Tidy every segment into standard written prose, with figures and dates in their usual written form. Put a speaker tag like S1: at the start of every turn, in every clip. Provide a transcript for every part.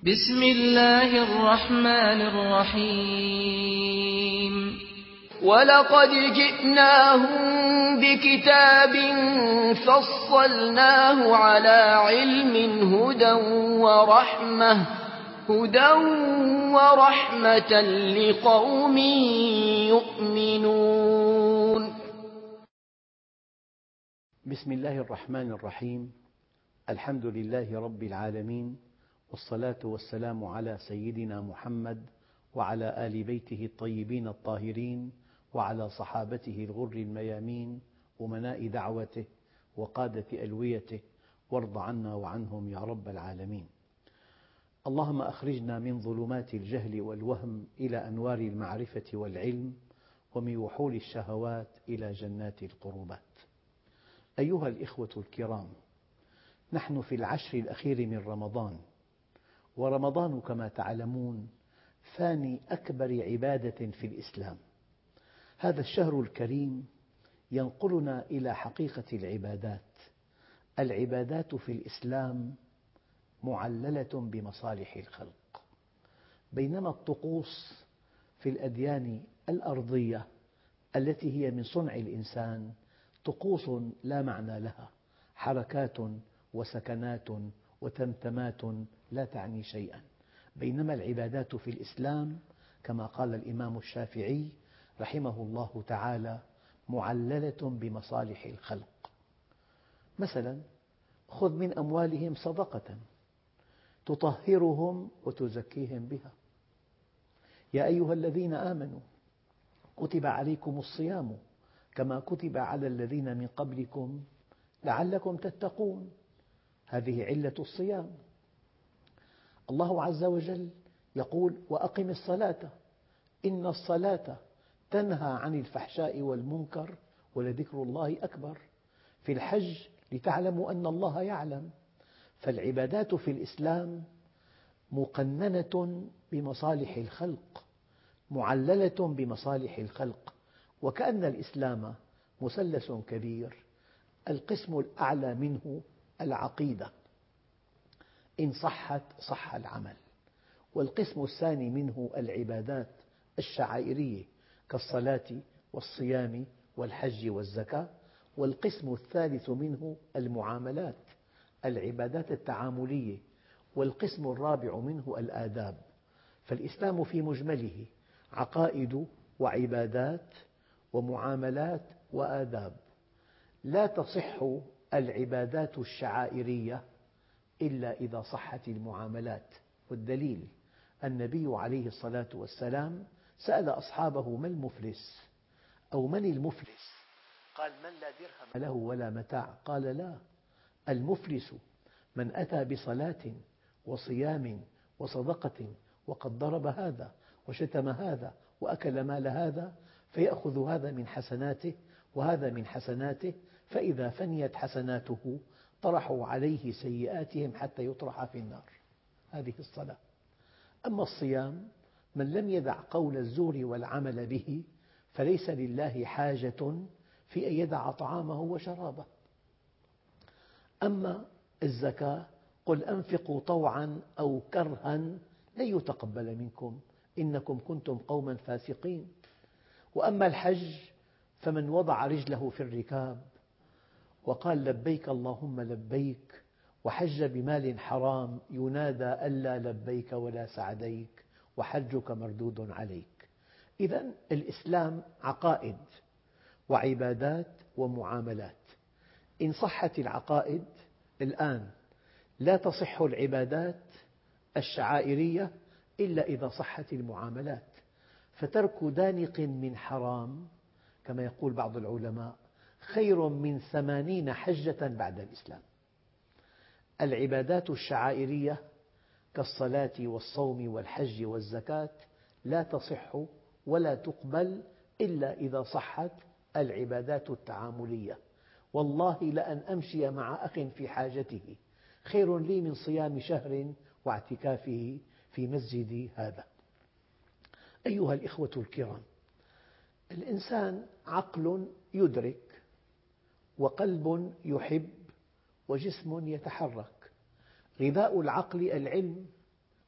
S1: بسم الله الرحمن الرحيم
S2: ولقد جئناهم بكتاب فصلناه على علم هدى ورحمة لقوم يؤمنون.
S3: بسم الله الرحمن الرحيم. الحمد لله رب العالمين، والصلاة والسلام على سيدنا محمد وعلى آل بيته الطيبين الطاهرين وعلى صحابته الغر الميامين أمناء دعوته وقادة ألويته، وارض عنا وعنهم يا رب العالمين. اللهم أخرجنا من ظلمات الجهل والوهم إلى أنوار المعرفة والعلم، ومن وحول الشهوات إلى جنات القربات. أيها الإخوة الكرام، نحن في العشر الأخير من رمضان، ورمضان كما تعلمون ثاني أكبر عبادة في الإسلام. هذا الشهر الكريم ينقلنا إلى حقيقة العبادات. العبادات في الإسلام معللة بمصالح الخلق، بينما الطقوس في الأديان الأرضية التي هي من صنع الإنسان طقوس لا معنى لها، حركات وسكنات وتمتمات لا تعني شيئا. بينما العبادات في الإسلام كما قال الإمام الشافعي رحمه الله تعالى معللة بمصالح الخلق. مثلا خذ من أموالهم صدقة تطهرهم وتزكيهم بها. يا أيها الذين آمنوا كتب عليكم الصيام كما كتب على الذين من قبلكم لعلكم تتقون. هذه علة الصيام. الله عز وجل يقول: وأقم الصلاة إن الصلاة تنهى عن الفحشاء والمنكر ولذكر الله أكبر. في الحج لتعلموا أن الله يعلم. فالعبادات في الإسلام مقننة بمصالح الخلق، معللة بمصالح الخلق، وكأن الإسلام مثلث كبير. القسم الأعلى منه العقيدة، إن صحت صح العمل. والقسم الثاني منه العبادات الشعائرية كالصلاة والصيام والحج والزكاة. والقسم الثالث منه المعاملات، العبادات التعاملية. والقسم الرابع منه الآداب. فالإسلام في مجمله عقائد وعبادات ومعاملات وآداب. لا تصح العبادات الشعائرية إلا إذا صحت المعاملات. والدليل النبي عليه الصلاة والسلام سأل أصحابه: ما المفلس؟ أو من المفلس؟ قال: من لا درهم له ولا متاع. قال: لا، المفلس من أتى بصلاة وصيام وصدقة وقد ضرب هذا وشتم هذا وأكل مال هذا، فيأخذ هذا من حسناته وهذا من حسناته، فإذا فنيت حسناته طرحوا عليه سيئاتهم حتى يطرح في النار. هذه الصلاة. أما الصيام من لم يدع قول الزور والعمل به فليس لله حاجة في أن يدع طعامه وشرابه. أما الزكاة قل أنفقوا طوعا أو كرها لن يتقبل منكم إنكم كنتم قوما فاسقين. وأما الحج فمن وضع رجله في الركاب وقال لبيك اللهم لبيك وحج بمال حرام ينادى ألا لبيك ولا سعديك وحجك مردود عليك. إذن الإسلام عقائد وعبادات ومعاملات. إن صحت العقائد الآن لا تصح العبادات الشعائرية إلا إذا صحت المعاملات. فترك دانق من حرام كما يقول بعض العلماء خير من 80 حجة بعد الإسلام. العبادات الشعائرية كالصلاة والصوم والحج والزكاة لا تصح ولا تقبل إلا إذا صحت العبادات التعاملية. والله لأن أمشي مع أخ في حاجته خير لي من صيام شهر واعتكافه في مسجدي هذا. أيها الإخوة الكرام، الإنسان عقل يدرك وقلب يحب وجسم يتحرك. غذاء العقل العلم،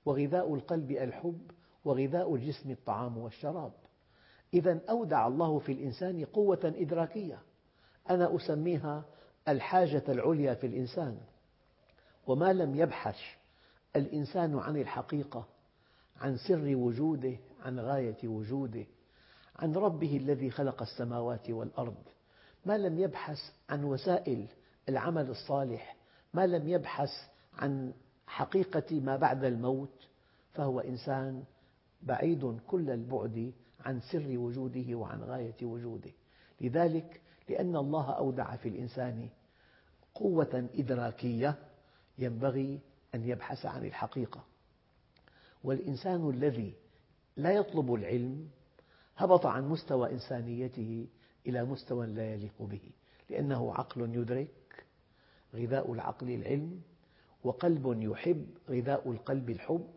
S3: وغذاء القلب الحب، وغذاء الجسم الطعام والشراب. إذا أودع الله في الإنسان قوة إدراكية، أنا أسميها الحاجة العليا في الإنسان. وما لم يبحث الإنسان عن الحقيقة، عن سر وجوده، عن غاية وجوده، عن ربه الذي خلق السماوات والأرض، ما لم يبحث عن وسائل العمل الصالح، ما لم يبحث عن حقيقة ما بعد الموت، فهو إنسان بعيد كل البعد عن سر وجوده وعن غاية وجوده. لذلك لأن الله أودع في الإنسان قوة إدراكية ينبغي أن يبحث عن الحقيقة. والإنسان الذي لا يطلب العلم هبط عن مستوى إنسانيته إلى مستوى لا يليق به، لأنه عقل يدرك، غذاء العقل العلم، وقلب يحب، غذاء القلب الحب،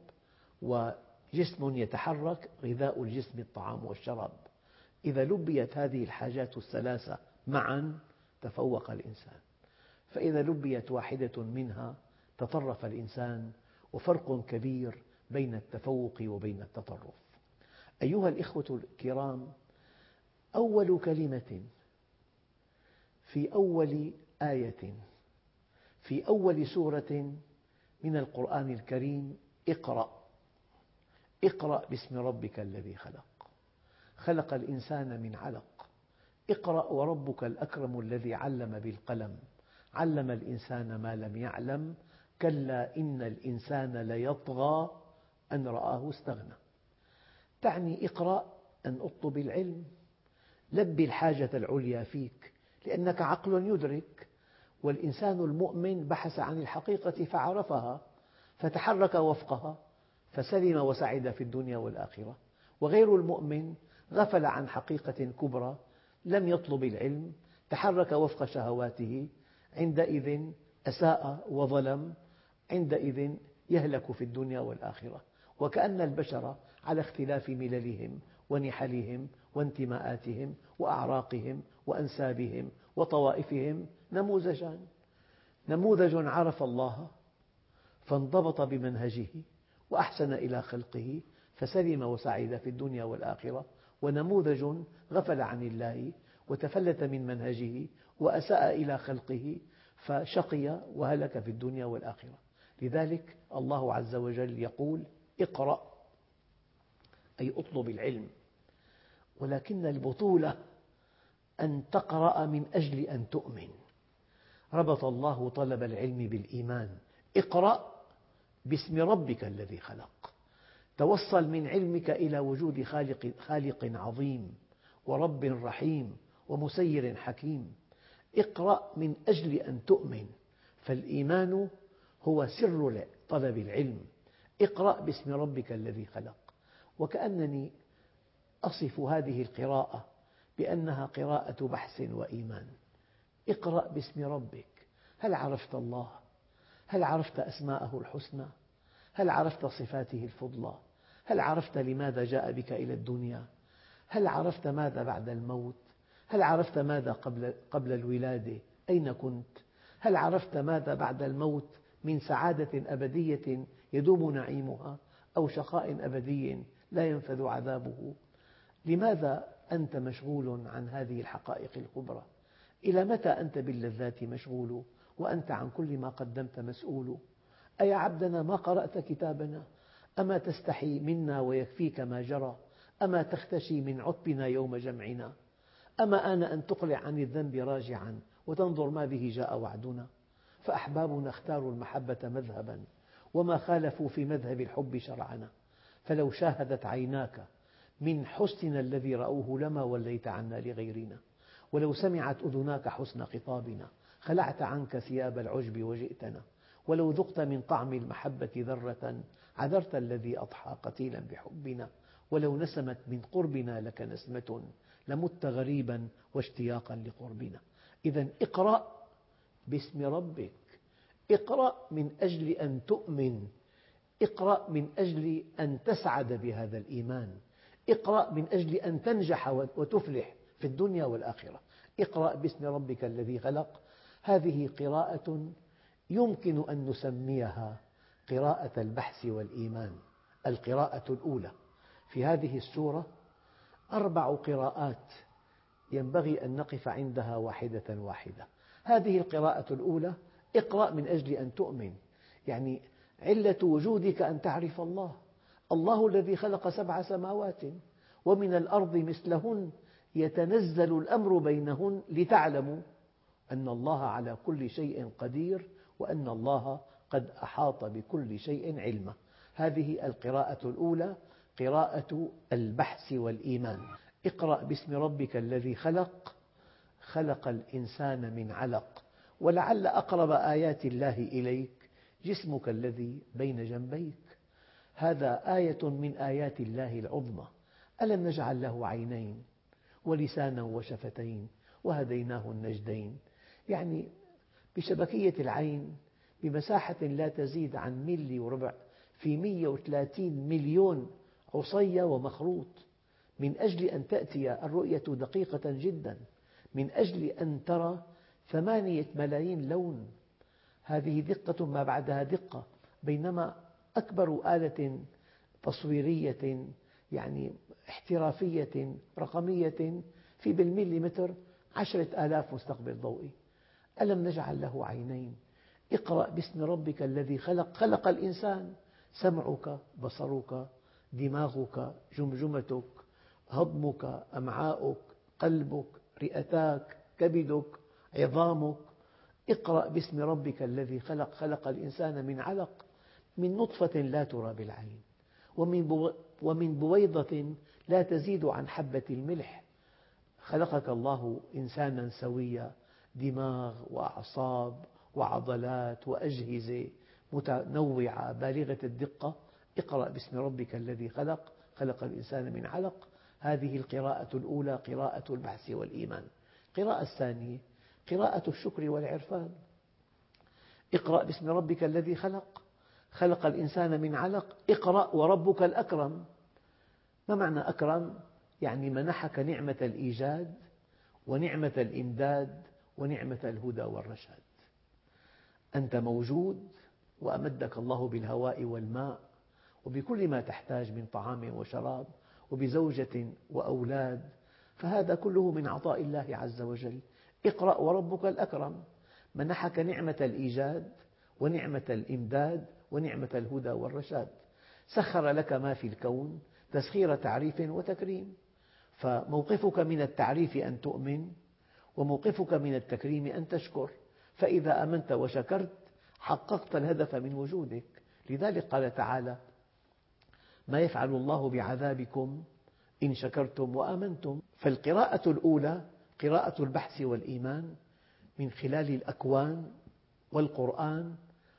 S3: وجسم يتحرك، غذاء الجسم الطعام والشراب. إذا لبيت هذه الحاجات الثلاثة معا تفوق الإنسان، فإذا لبيت واحدة منها تطرف الإنسان، وفرق كبير بين التفوق وبين التطرف. أيها الإخوة الكرام، أول كلمة في أول آية في أول سورة من القرآن الكريم اقرأ. اقرأ باسم ربك الذي خلق، خلق الإنسان من علق. اقرأ وربك الأكرم الذي علم بالقلم، علم الإنسان ما لم يعلم، كلا إن الإنسان ليطغى أن رآه استغنى. تعني اقرأ أن اطلب العلم، لبي الحاجة العليا فيك، لأنك عقل يدرك، والإنسان المؤمن بحث عن الحقيقة فعرفها فتحرك وفقها فسلم وسعد في الدنيا والآخرة. وغير المؤمن غفل عن حقيقة كبرى، لم يطلب العلم، تحرك وفق شهواته، عندئذ أساء وظلم، عندئذ يهلك في الدنيا والآخرة. وكأن البشر على اختلاف مللهم ونحلهم وانتماءاتهم وأعراقهم وأنسابهم وطوائفهم نموذجان: نموذج عرف الله فانضبط بمنهجه وأحسن إلى خلقه فسلم وسعد في الدنيا والآخرة، ونموذج غفل عن الله وتفلت من منهجه وأساء إلى خلقه فشقي وهلك في الدنيا والآخرة. لذلك الله عز وجل يقول اقرأ، أي اطلب العلم. ولكن البطولة أن تقرأ من أجل أن تؤمن. ربط الله طلب العلم بالإيمان. اقرأ باسم ربك الذي خلق، توصل من علمك إلى وجود خالق عظيم ورب رحيم ومسير حكيم. اقرأ من أجل أن تؤمن، فالإيمان هو سر طلب العلم. اقرأ باسم ربك الذي خلق. وكأنني أصف هذه القراءة بأنها قراءة بحث وإيمان. اقرأ باسم ربك. هل عرفت الله؟ هل عرفت أسماءه الحسنى؟ هل عرفت صفاته الفضلى؟ هل عرفت لماذا جاء بك إلى الدنيا؟ هل عرفت ماذا بعد الموت؟ هل عرفت ماذا قبل الولادة؟ أين كنت؟ هل عرفت ماذا بعد الموت من سعادة أبدية يدوم نعيمها، أو شقاء أبدي لا ينفذ عذابه؟ لماذا أنت مشغول عن هذه الحقائق الكبرى؟ إلى متى أنت باللذات مشغول وأنت عن كل ما قدمت مسؤول؟ أيا عبدنا ما قرأت كتابنا؟ أما تستحي منا ويكفيك ما جرى؟ أما تختشي من عتبنا يوم جمعنا؟ أما آن أن تقلع عن الذنب راجعا وتنظر ما به جاء وعدنا؟ فأحبابنا اختاروا المحبة مذهبا، وما خالفوا في مذهب الحب شرعنا. فلو شاهدت عيناك من حسننا الذي رأوه لما وليت عنا لغيرنا، ولو سمعت أذناك حسن خطابنا خلعت عنك ثياب العجب وجئتنا، ولو ذقت من طعم المحبة ذرة عذرت الذي أضحى قتيلا بحبنا، ولو نسمت من قربنا لك نسمة لمت غريبا واشتياقا لقربنا. إذا اقرأ باسم ربك. اقرأ من أجل أن تؤمن، اقرأ من أجل أن تسعد بهذا الإيمان، اقرأ من أجل أن تنجح وتفلح في الدنيا والآخرة. اقرأ باسم ربك الذي خلق. هذه قراءة يمكن أن نسميها قراءة البحث والإيمان. القراءة الأولى في هذه السورة 4 قراءات ينبغي أن نقف عندها واحدة واحدة. هذه القراءة الأولى: اقرأ من أجل أن تؤمن، يعني علة وجودك أن تعرف الله. الله الذي خلق 7 سماوات ومن الأرض مثلهن يتنزل الأمر بينهن لتعلموا أن الله على كل شيء قدير وأن الله قد أحاط بكل شيء علما. هذه القراءة الأولى قراءة البحث والإيمان. اقرأ باسم ربك الذي خلق، خلق الإنسان من علق. ولعل أقرب آيات الله إليك جسمك الذي بين جنبيك، هذا آية من آيات الله العظمى. ألم نجعل له عينين ولسانا وشفتين وهديناه النجدين، يعني بشبكية العين بمساحة لا تزيد عن ملي وربع في 130 مليون عصية ومخروط، من أجل أن تأتي الرؤية دقيقة جدا، من أجل أن ترى 8 ملايين لون. هذه دقة ما بعدها دقة، بينما أكبر آلة تصويرية يعني احترافية رقمية في بالمليمتر 10,000 مستقبل ضوئي. ألم نجعل له عينين. اقرأ باسم ربك الذي خلق، خلق الإنسان. سمعك، بصرك، دماغك، جمجمتك، هضمك، أمعاؤك، قلبك، رئتاك، كبدك، عظامك. اقرأ باسم ربك الذي خلق، خلق الإنسان من علق، من نطفة لا ترى بالعين، ومن بويضة لا تزيد عن حبة الملح. خلقك الله إنسانا سويا، دماغ وأعصاب وعضلات وأجهزة متنوعة بالغة الدقة. اقرأ باسم ربك الذي خلق، خلق الإنسان من علق. هذه القراءة الأولى قراءة البحث والإيمان. القراءة الثانية قراءة الشكر والعرفان. اقرأ باسم ربك الذي خلق، خلق الإنسان من علق. اقرأ وربك الأكرم. ما معنى أكرم؟ يعني منحك نعمة الإيجاد ونعمة الإمداد ونعمة الهدى والرشاد. أنت موجود وأمدك الله بالهواء والماء وبكل ما تحتاج من طعام وشراب وبزوجة وأولاد، فهذا كله من عطاء الله عز وجل. اقرأ وربك الأكرم، منحك نعمة الإيجاد ونعمة الإمداد ونعمة الهدى والرشاد. سخر لك ما في الكون تسخير تعريف وتكريم، فموقفك من التعريف أن تؤمن، وموقفك من التكريم أن تشكر. فإذا آمنت وشكرت حققت الهدف من وجودك. لذلك قال تعالى: ما يفعل الله بعذابكم إن شكرتم وآمنتم. فالقراءة الأولى قراءة البحث والإيمان من خلال الأكوان والقرآن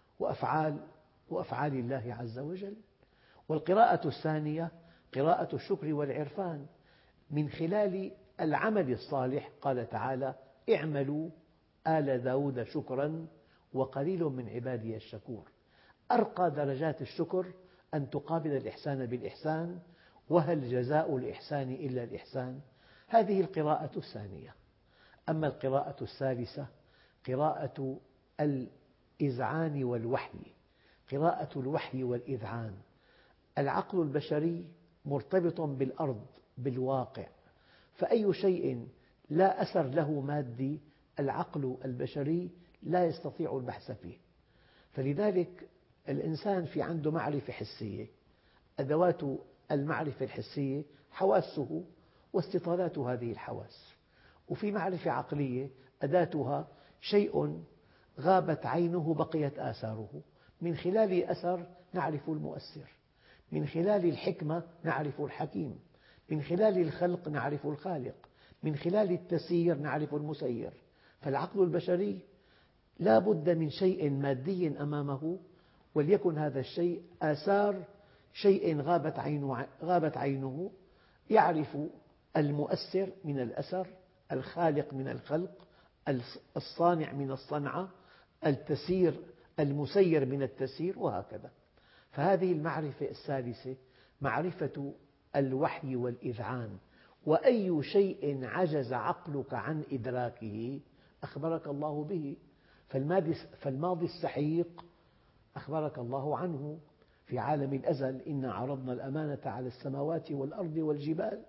S3: وأفعال الله عز وجل. والقراءة الثانية قراءة الشكر والعرفان من خلال العمل الصالح. قال تعالى: اعملوا آل داود شكرا وقليل من عبادي الشكور. أرقى درجات الشكر أن تقابل الإحسان بالإحسان، وهل جزاء الإحسان إلا الإحسان. هذه القراءة الثانية. أما القراءة الثالثة قراءة الإذعان والوحي، قراءة الوحي والإذعان. العقل البشري مرتبط بالأرض بالواقع، فأي شيء لا أثر له مادي العقل البشري لا يستطيع البحث فيه. فلذلك الإنسان في عنده معرفة حسية، أدوات المعرفة الحسية حواسه واستطالات هذه الحواس، وفي معرفة عقلية أداتها شيء غابت عينه بقيت آثاره. من خلال الأثر نعرف المؤثر، من خلال الحكمة نعرف الحكيم، من خلال الخلق نعرف الخالق، من خلال التسيير نعرف المسير. فالعقل البشري لا بد من شيء مادي أمامه، وليكن هذا الشيء آثار شيء غابت عينه، يعرف المؤثر من الأثر، الخالق من الخلق، الصانع من الصنعة، التسير المسير من التسير، وهكذا. فهذه المعرفة الثالثة معرفة الوحي والإذعان. وأي شيء عجز عقلك عن إدراكه أخبرك الله به. فالماضي السحيق أخبرك الله عنه في عالم الأزل: إنا عرضنا الأمانة على السماوات والأرض والجبال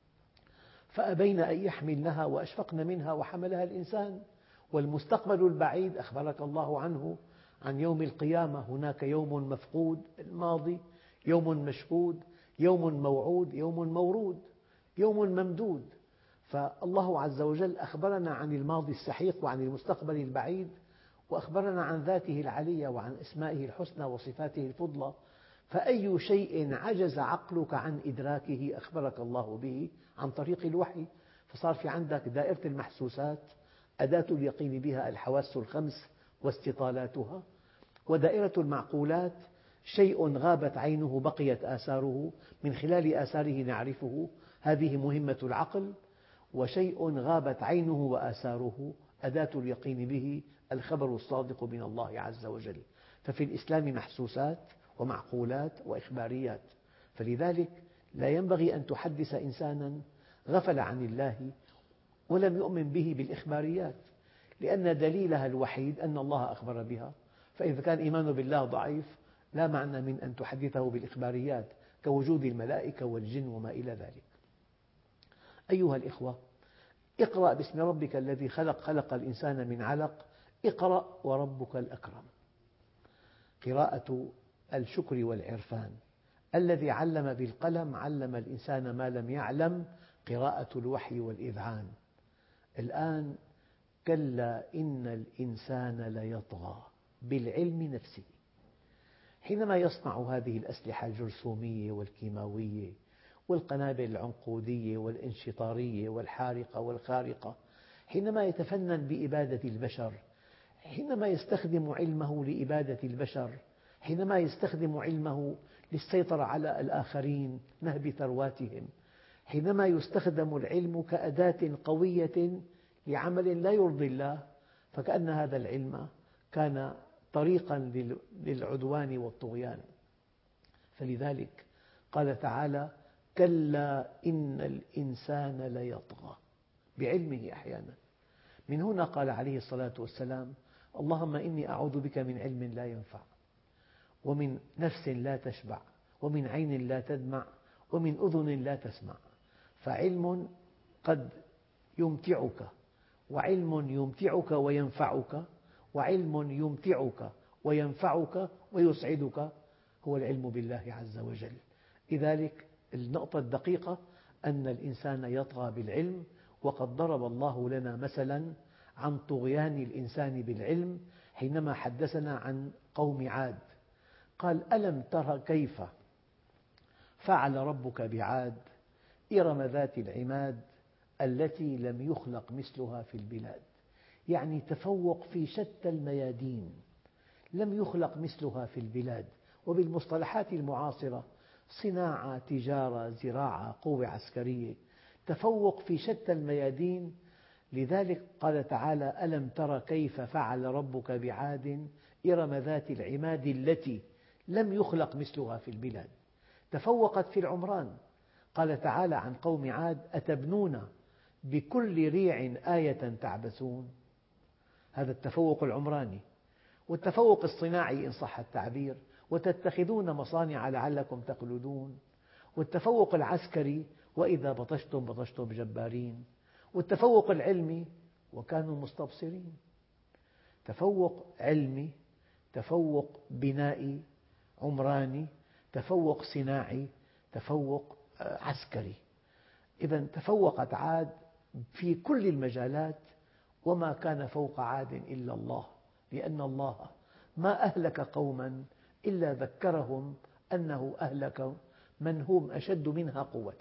S3: فأبين أن يحملنها وأشفقن منها وحملها الإنسان. والمستقبل البعيد أخبرك الله عنه عن يوم القيامة: هناك يوم مفقود الماضي، يوم مشهود، يوم موعود، يوم مورود، يوم ممدود. فالله عز وجل أخبرنا عن الماضي السحيق وعن المستقبل البعيد، وأخبرنا عن ذاته العلية وعن أسمائه الحسنى وصفاته الفضلى. فأي شيء عجز عقلك عن إدراكه أخبرك الله به عن طريق الوحي. فصار في عندك دائرة المحسوسات، أداة اليقين بها الحواس الخمس واستطالاتها، ودائرة المعقولات شيء غابت عينه بقيت آثاره، من خلال آثاره نعرفه، هذه مهمة العقل. وشيء غابت عينه وآثاره أداة اليقين به الخبر الصادق من الله عز وجل. ففي الإسلام محسوسات ومعقولات وإخباريات. فلذلك لا ينبغي أن تحدث إنسانا غفل عن الله ولم يؤمن به بالإخباريات، لأن دليلها الوحيد أن الله أخبر بها. فإذا كان إيمانه بالله ضعيف لا معنى من أن تحدثه بالإخباريات كوجود الملائكة والجن وما إلى ذلك. أيها الإخوة، اقرأ باسم ربك الذي خلق، خلق الإنسان من علق، اقرأ وربك الأكرم. قراءة الشكر والعرفان. الذي علم بالقلم علم الإنسان ما لم يعلم، قراءة الوحي والإذعان. الآن كلا إن الإنسان ليطغى بالعلم نفسه. حينما يصنع هذه الأسلحة الجرثومية والكيماوية والقنابل العنقودية والانشطارية والحارقة والخارقة، حينما يتفنن بإبادة البشر، حينما يستخدم علمه لإبادة البشر، حينما يستخدم علمه للسيطرة على الآخرين، نهب ثرواتهم، حينما يستخدم العلم كأداة قوية لعمل لا يرضي الله، فكأن هذا العلم كان طريقا للعدوان والطغيان. فلذلك قال تعالى: كلا إن الإنسان ليطغى، بعلمه أحيانا. من هنا قال عليه الصلاة والسلام: اللهم إني أعوذ بك من علم لا ينفع، ومن نفس لا تشبع، ومن عين لا تدمع، ومن أذن لا تسمع. فعلم قد يمتعك، وعلم يمتعك وينفعك، وعلم يمتعك وينفعك ويسعدك هو العلم بالله عز وجل. لذلك النقطة الدقيقة أن الإنسان يطغى بالعلم. وقد ضرب الله لنا مثلا عن طغيان الإنسان بالعلم حينما حدثنا عن قوم عاد. قال: ألم تر كيف فعل ربك بعاد إرم ذات العماد التي لم يخلق مثلها في البلاد. يعني تفوق في شتى الميادين، لم يخلق مثلها في البلاد. وبالمصطلحات المعاصرة: صناعة، تجارة، زراعة، قوة عسكرية، تفوق في شتى الميادين. لذلك قال تعالى: ألم تر كيف فعل ربك بعاد إرم ذات العماد التي لم يخلق مثلها في البلاد. تفوقت في العمران. قال تعالى عن قوم عاد: أتبنون بكل ريع آية تعبثون. هذا التفوق العمراني. والتفوق الصناعي إن صح التعبير: وتتخذون مصانع لعلكم تخلدون. والتفوق العسكري: وإذا بطشتم بطشتم جبارين. والتفوق العلمي: وكانوا مستبصرين. تفوق علمي، تفوق بنائي عمراني، تفوق صناعي، تفوق عسكري. إذا تفوقت عاد في كل المجالات، وما كان فوق عاد إلا الله، لأن الله ما أهلك قوما إلا ذكرهم أنه أهلك من هم أشد منها قوة.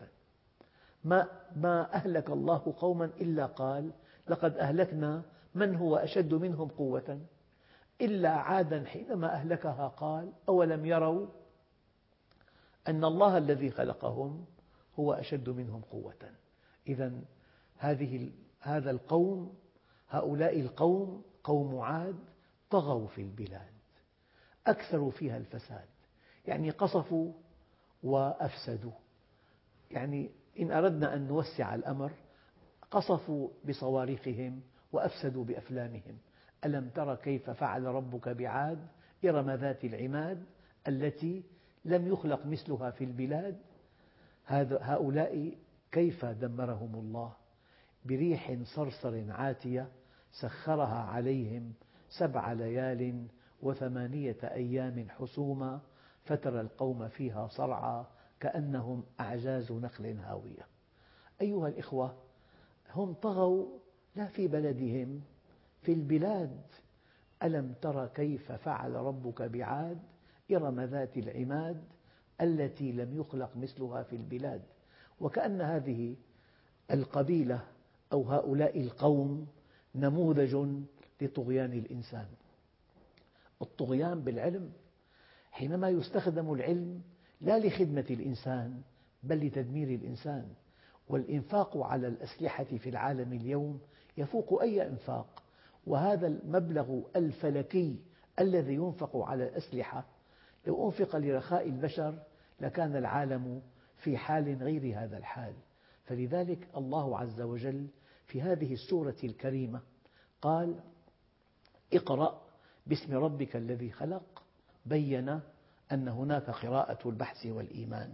S3: ما أهلك الله قوما إلا قال: لقد أهلكنا من هو أشد منهم قوة. إلا عادا حينما أهلكها قال: أولم يروا أن الله الذي خلقهم هو أشد منهم قوة. إذا هذا القوم، هؤلاء القوم، قوم عاد، طغوا في البلاد، أكثروا فيها الفساد. يعني قصفوا وأفسدوا. يعني إن أردنا أن نوسع الأمر: قصفوا بصواريخهم وأفسدوا بأفلامهم. ألم تر كيف فعل ربك بعاد إرم ذات العماد التي لم يخلق مثلها في البلاد. هؤلاء كيف دمرهم الله؟ بريح صرصر عاتية سخرها عليهم 7 ليال و8 أيام حسوما فترى القوم فيها صرعى كأنهم أعجاز نخل هاوية. أيها الإخوة، هم طغوا لا في بلدهم، في البلاد. ألم تر كيف فعل ربك بعاد إرم ذات العماد التي لم يخلق مثلها في البلاد. وكأن هذه القبيلة أو هؤلاء القوم نموذج لطغيان الإنسان. الطغيان بالعلم، حينما يستخدم العلم لا لخدمة الإنسان بل لتدمير الإنسان. والإنفاق على الأسلحة في العالم اليوم يفوق أي إنفاق، وهذا المبلغ الفلكي الذي ينفق على الأسلحة لو أنفق لرخاء البشر لكان العالم في حال غير هذا الحال. فلذلك الله عز وجل في هذه السورة الكريمة قال: اقرأ باسم ربك الذي خلق. بين أن هناك قراءة البحث والإيمان،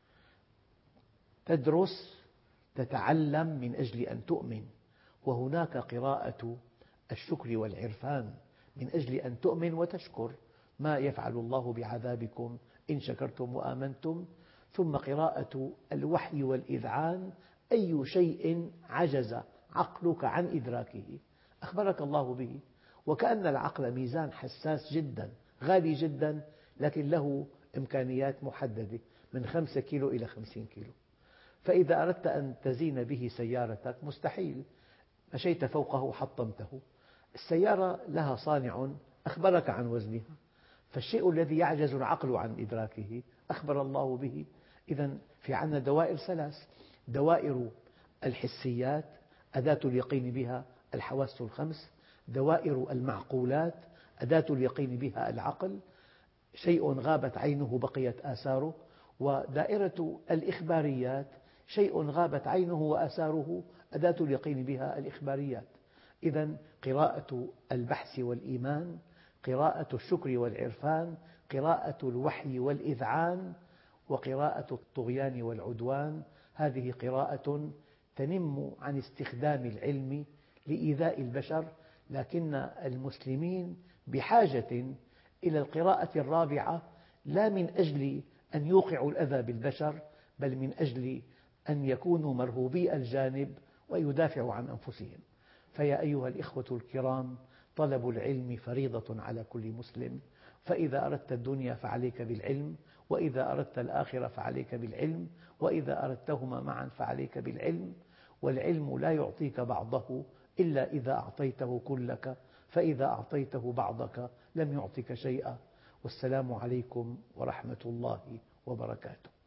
S3: تدرس تتعلم من أجل أن تؤمن، وهناك قراءة الشكر والعرفان من أجل أن تؤمن وتشكر. ما يفعل الله بعذابكم إن شكرتم وآمنتم. ثم قراءة الوحي والإذعان، أي شيء عجز عقلك عن إدراكه أخبرك الله به. وكأن العقل ميزان حساس جدا غالي جدا، لكن له إمكانيات محددة من 5 كيلو إلى 50 كيلو. فإذا أردت أن تزين به سيارتك مستحيل، مشيت فوقه حطمته. السيارة لها صانع أخبرك عن وزنها، فالشيء الذي يعجز العقل عن إدراكه أخبر الله به. إذن في عندنا دوائر 3: دوائر الحسيات أداة اليقين بها الحواس ال5، دوائر المعقولات أداة اليقين بها العقل، شيء غابت عينه بقيت آثاره، ودائرة الإخباريات شيء غابت عينه وآثاره أداة اليقين بها الإخباريات. إذن قراءة البحث والإيمان، قراءة الشكر والعرفان، قراءة الوحي والإذعان، وقراءة الطغيان والعدوان، هذه قراءة تنم عن استخدام العلم لإيذاء البشر. لكن المسلمين بحاجة إلى القراءة الرابعة، لا من أجل أن يوقعوا الأذى بالبشر، بل من أجل أن يكونوا مرهوبي الجانب ويدافعوا عن أنفسهم. فيا أيها الإخوة الكرام، طلب العلم فريضة على كل مسلم. فإذا أردت الدنيا فعليك بالعلم، وإذا أردت الآخرة فعليك بالعلم، وإذا أردتهما معا فعليك بالعلم. والعلم لا يعطيك بعضه إلا إذا أعطيته كلك، فإذا أعطيته بعضك لم يعطك شيئا. والسلام عليكم ورحمة الله وبركاته.